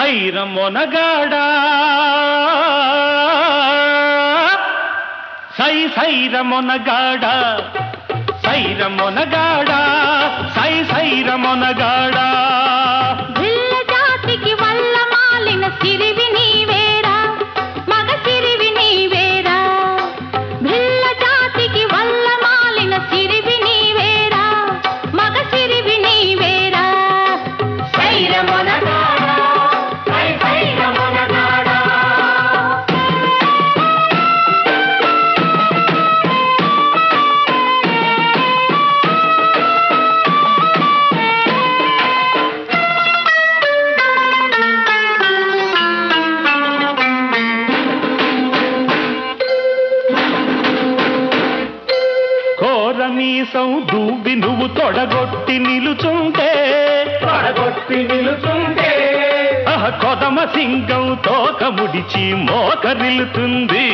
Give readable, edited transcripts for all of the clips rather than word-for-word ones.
సైర మొనగాడా సైర మొనగాడా సైర మొనగాడా సైర మొనగాడా భిల్ల జాతికి వల్ల మాలిన సిరివి నీవేరా మగ సిరివి నీవేరా భిల్ల జాతికి వల్ల మాలిన సిరివి నీవేరా మగ సిరివి నీవేరా సైర మొనగాడా సైర మొనగాడా మీసం దూబి నువ్వు తొడగొట్టి నిలుచుంటే కొదమ సింగం తోక ముడిచి మోకరిల్లుతుంది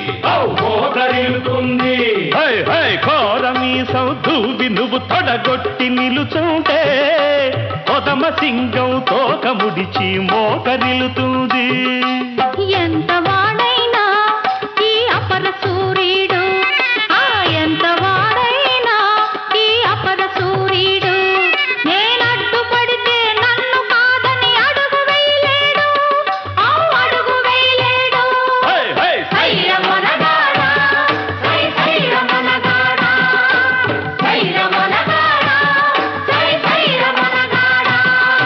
కోర మీసం దూబి నువ్వు తొడగొట్టి నిలుచుంటే కొదమ సింగం తోక ముడిచి మోకరిల్లుతుంది ఎంత వాడైనా ఈ అపర సూర్యుడు ఎంత వాడైనా ఈ అపర సూర్యుడు నేనడ్డు పడితే నన్ను కాదని అడుగు వేయలేడు అడుగు వేయలేడు సైర మొనగాడా సైర మొనగాడా సైర మొనగాడా సైర మొనగాడా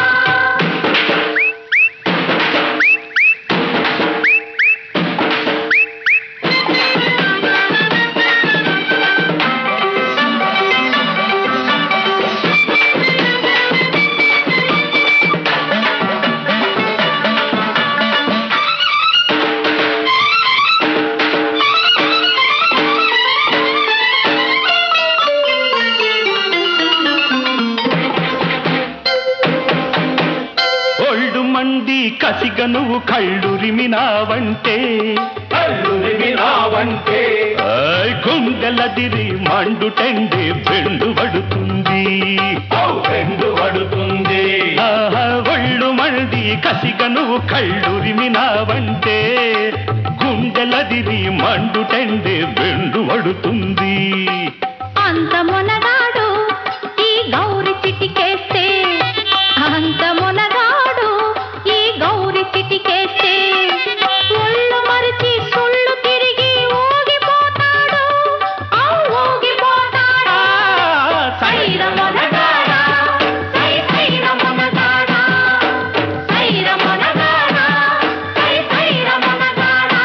మండి కసిగ నువ్వు కళ్ళురిమినావంటే గుండెలదిరి మండుటెండి బెండు పడుతుంది ఒళ్ళు మండి కసిగ నువ్వు కళ్ళురిమినావంటే గుండెలదిరి మండుటెండి బెండు పడుతుంది అంత మొనగాడు ఈ గౌరి చిటికేస్తే అంత మొనగాడు ఈ గౌరి చిటికేస్తే ఒళ్ళు మరిచి సుళ్ళు తిరిగి ఊగిపోతాడు ఊగిపోతాడు సైర మొనగాడా సైర మొనగాడా సైర మొనగాడా సైర మొనగాడా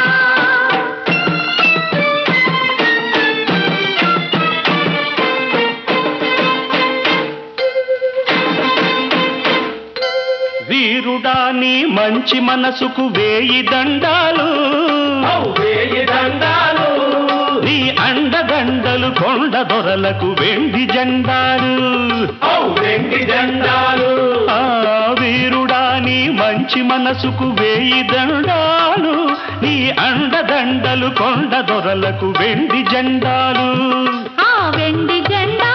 వీరుడా నీ మంచి మనసుకు వేయి దండాలు నీ అండదండలు కొండ దొరలకు వెండి జెండాలు వీరుడా నీ మంచి మనసుకు వేయి దండాలు నీ అండదండలు కొండ దొరలకు వెండి జెండాలు వెండి జెండా